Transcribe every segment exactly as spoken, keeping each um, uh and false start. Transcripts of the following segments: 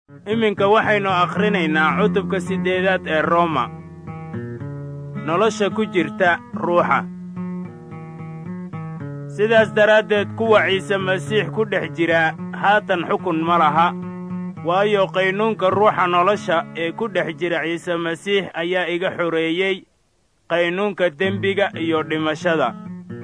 iminka waxaynu akhrinaynaa cutubka siddeedaad ee Rooma. Nolosha ku jirta ruuxa. sidaas daraaddeed kuwa Ciise Masiix ku dhex jira haatan xukun ma laha, waayo qaynuunka ruuxa nolosha ee ku dhex jira Ciise Masiix ayaa iga xoreeyey qaynuunka dembiga iyo dhimashada.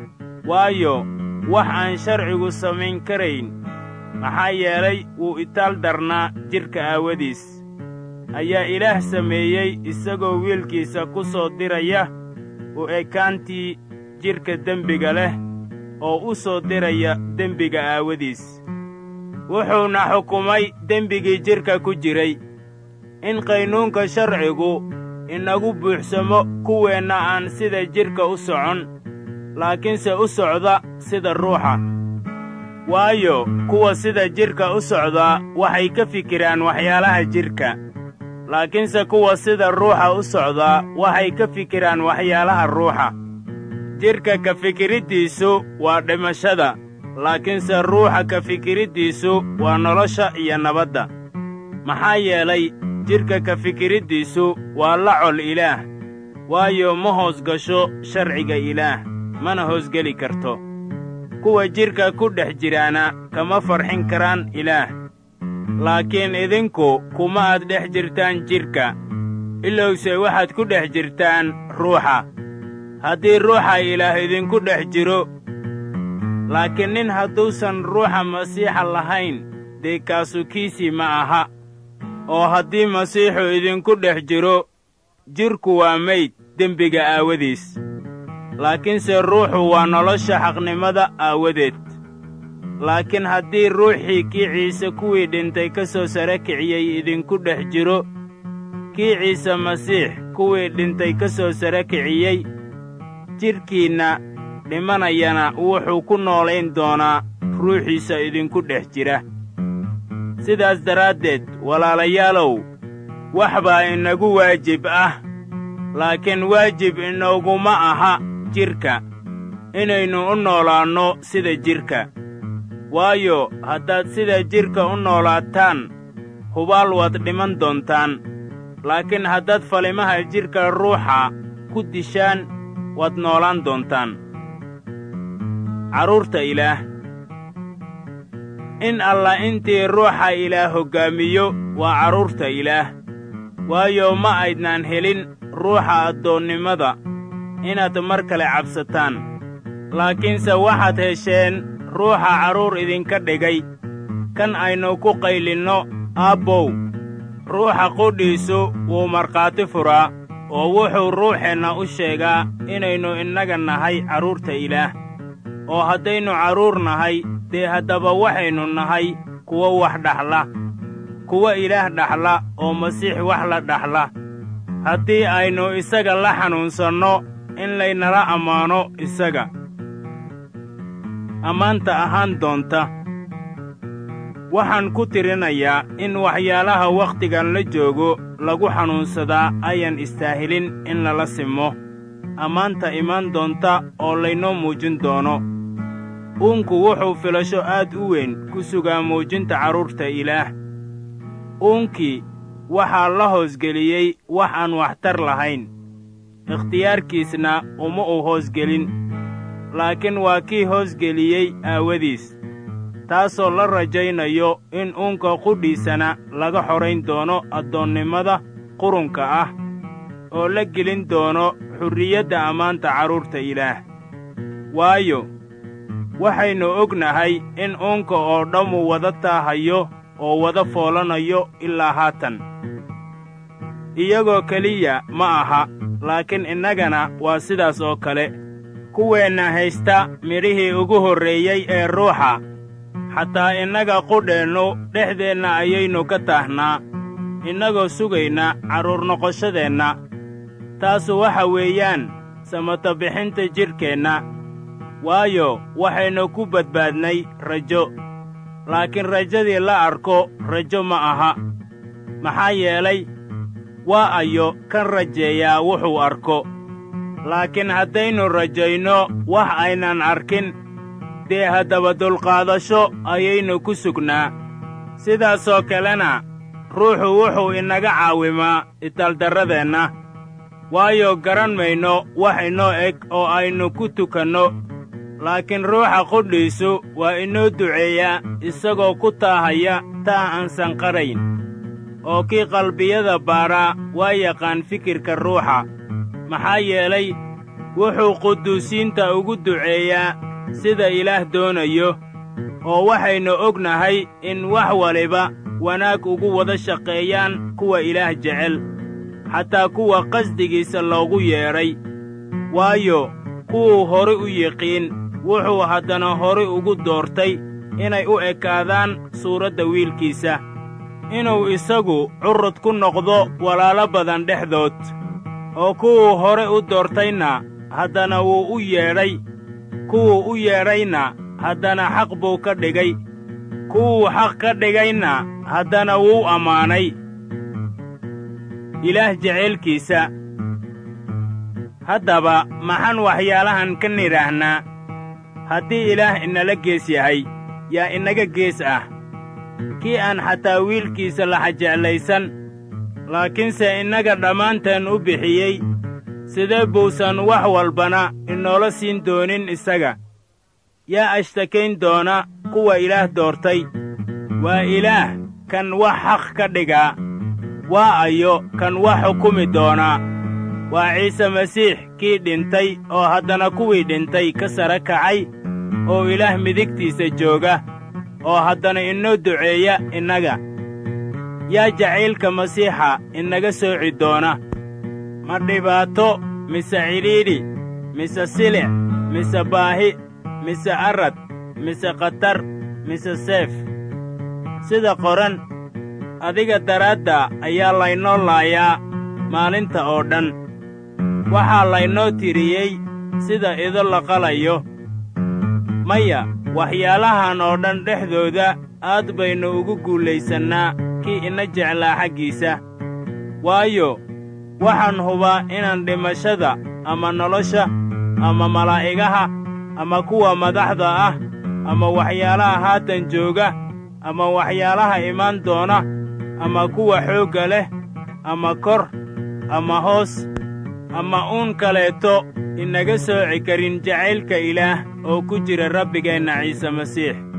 waayo wax aan sharcigu samayn karayn, maxaa yeelay wuu itaal darnaa jidhka aawadiis, ayaa Ilaah sameeyey isagoo wiilkiisa ku soo diraya u ekaantii jidhka dembiga leh oo u soo diraya dembiga aawadiis. wuxuuna xukumay dembigii jidhka ku jiray, in qaynuunka sharcigu inagu buuxsamo kuweenna aan sida jidhka u socon, laakiinse u socda sida ruuxa. waayo kuwa sida jidhka u socdaa waxay ka fikiraan waxyaalaha jidhka, laakiinse kuwa sida ruuxa u socdaa waxay ka fikiraan waxyaalaha ruuxa. jidhka ka fikiriddiisu waa dhimashada, laakiinse ruuxa ka fikiriddiisu waa nolosha iyo nabadda. maxaa yeelay jidhka ka fikiriddiisu waa la col Ilaah, waayo ma hoos gasho sharciga Ilaah, mana hoosgeli karto. kuwa jidhka ku dhex jiraana kama farxin karaan Ilaah. laakiin idinku kuma aad dhex jirtaan jidhka, ilowse waxaad ku dhex jirtaan ruuxa, haddii ruuxa Ilaah idinku dhex jiro. laakiin nin hadduusan ruuxa Masiixa lahayn, dee kaasu kiisii ma aha. oo haddii Masiixu idinku dhex jiro, jidhku waa mayd dembiga aawadiis, laakiinse ruuxu waa nolosha xaqnimada aawadeed. laakiin haddii ruuxii kii Ciise kuwii dhintay ka soo sare kiciyey idinku dhex jiro, kii Ciise Masiix kuwii dhintay ka soo sare kiciyey, jidhkiinna dhimanayana wuxuu ku noolayn doonaa ruuxiisa idinku dhex jira. sidaas daraaddeed walaalayaalow, wax baa inagu waajib ah, laakiin waajib inooguma aha jidhka inaynu u noolaanno sida jidhka. waayo haddaad sida jidhka u noolaataan, hubaal waad dhiman doontaan. laakiin haddaad falimaha jidhka ruuxa ku dishaan, waad noolaan doontaan. carruurta Ilaah. in alla intii ruuxa Ilaah hoggaamiyo waa carruurta Ilaah. waayo ma aydnaan helin ruuxa addoonnimada inaad mar kale cabsataan, laakiinse waxaad hesheen ruuxa carruur idinka dhigay, kan aynu ku qaylinno aabbow. ruuxa qudhiisu wuu markhaati furaa, oo wuxuu ruuxeenna u sheegaa inaynu innaga nahay carruurta Ilaah. oo haddaynu carruur nahay, dee haddaba waxaynu nahay kuwo wax dhaxla, kuwa Ilaah dhaxla oo Masiix wax la dhaxla, haddii aynu isaga la xanuunsanno in laynala ammaano isaga. ammaanta ahaan doonta. waxaan ku tirinayaa in waxyaalaha wakhtigan la joogo lagu xanuunsadaa ayan istaahilin in lala simo ammaanta imaan doonta oo laynoo muujin doono. uunku wuxuu filasho aad u weyn ku sugaa muujinta carruurta Ilaah. uunkii waxaa la hoosgeliyey wax aan waxtar lahayn, ikhtiyaarkiisna uma uu hoosgelin, laakiin waa kii hoosgeliyey aawadiis, taasoo la rajaynayo in uunka qudhiisana laga xorayn doono addoonnimada qurunka ah, oo la gelin doono xurriyadda ammaanta carruurta Ilaah. waayo waxaynu ognahay in uunka oo dhammu wada taahayo oo wada foolanayo ilaa haatan. iyagoo keliya ma aha, laakiin innagana waa sidaas oo kale. kuweenna haysta midhihii ugu horreeyey ee ruuxa, xataa innaga qudheennu dhexdeenna ayaynu ka taahnaa, innagoo sugayna carruur noqoshadeenna. taasu waxa weeyaan samata bixinta jidhkeenna. waayo waxaynu ku badbaadnay rajo, laakiin rajadii la arko rajo ma aha. maxaa yeelay waa ayo kan rajeeyaa wuxuu arko. laakiin haddaynu rajayno wax aynan arkin, dee haddaba dulqaadasho ayaynu ku sugnaa. sidaasoo kalena ruuxu wuxuu inaga caawimaa itaaldarradeenna, waayo garan mayno wax inoo eg oo aynu ku tukanno, laakiin ruuxa qudhiisu waa inoo duceeyaa isagoo ku taahaya taah aan sanqarayn. oo kii qalbiyada baaraa waa yaqaan fikirka ruuxa, maxaa yeelay wuxuu quduusiinta ugu duceeyaa sida Ilaah doonayo, oo waxaynu ognahay in wax waliba wanaag ugu wada shaqeeyaan kuwa Ilaah jecel, xataa kuwa qasdigiisa loogu yeedhay. waayo kuwuu hore u yiqiin wuxuu haddana hore ugu doortay inay u ekaadaan suuradda wiilkiisa, inuu isagu curud ku noqdo walaalo badan dhexdood. oo kuwuu hore u doortayna haddana wuu u yeedhay, kuwuu u yeedhayna haddana xaq buu ka dhigay, kuwuu xaq ka dhigayna haddana wuu ammaanay. Ilaah jaceylkiisa. haddaba maxaan waxyaalahan ka nidhaahnaa? haddii Ilaah inala gees yahay, yaa inaga gees ah? kii aan xataa wiilkiisa laxa jeclaysan, laakiinse innaga dhammaanteen u bixiyey, sidee buusan wax walbana inoola siin doonin isaga? yaa ashtakayn doona kuwa Ilaah doortay? waa Ilaah kan wax xaq ka dhigaa. waa ayo kan wax xukumi doonaa? waa Ciise Masiix kii dhintay oo haddana kuwii dhintay ka sare kacay, oo Ilaah midigtiisa jooga, oo haddana inoo duceeya innaga. yaa jacaylka Masiixa inaga sooci doona? ma dhibaato, mise cidhiidhi, mise silic, mise baahi, mise arrad, mise khatar, mise seef? sida qoran, adiga daraadda ayaa laynoo laayaa maalinta oo dhan. waxaa laynoo tiriyey sida ido la qalayo. maya, waxyaalahan oo dhan dhexdooda aad baynu ugu guulaysannaa kii ina jeclaa xaggiisa. waayo waxaan hubaa inaan dhimashada ama nolosha ama malaa'igaha ama kuwa madaxda ah ama waxyaalaha haatan jooga ama waxyaalaha imaan doona ama kuwa xoogga leh ama kor ama hoos ama uun kaleeto inaga sooci karin jacaylka Ilaah oo ku jira Rabbigeenna Ciise Masiix.